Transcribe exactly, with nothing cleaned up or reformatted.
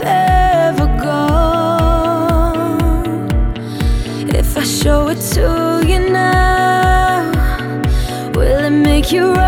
ever gone. If I show it to you now, will it make you right?